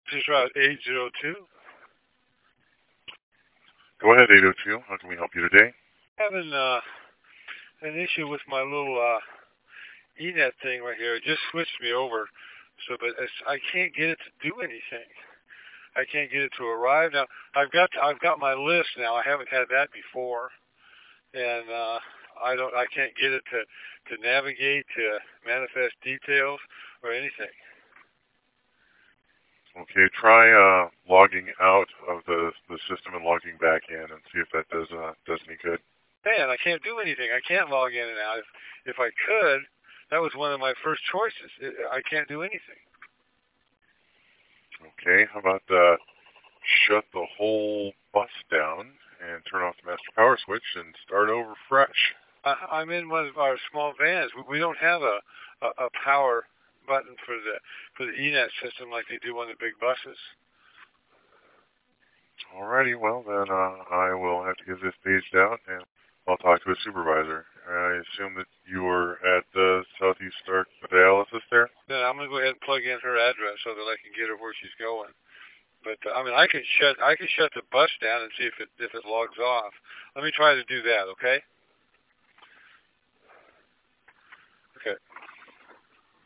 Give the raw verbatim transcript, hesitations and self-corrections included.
This is Route eight zero two. Go ahead, eight oh two. How can we help you today? Having uh, an issue with my little uh, E net thing right here. It just switched me over, so but it's, I can't get it to do anything. I can't get it to arrive now. I've got I've got my list now. I haven't had that before, and uh, I don't I can't get it to to navigate to manifest details or anything. Okay, try uh, logging out of the, the system and logging back in and see if that does uh, does any good. Man, I can't do anything. I can't log in and out. If, if I could, that was one of my first choices. I can't do anything. Okay, how about uh, shut the whole bus down and turn off the master power switch and start over fresh. I, I'm in one of our small vans. We, we don't have a, a, a power button for the for the E net system like they do on the big buses. Alrighty, well then uh, I will have to get this paged out and I'll talk to a supervisor. I assume that you were at the Southeast Start dialysis there? Then I'm gonna go ahead and plug in her address so that I can get her where she's going. But uh, I mean, I can shut I can shut the bus down and see if it if it logs off. Let me try to do that, okay?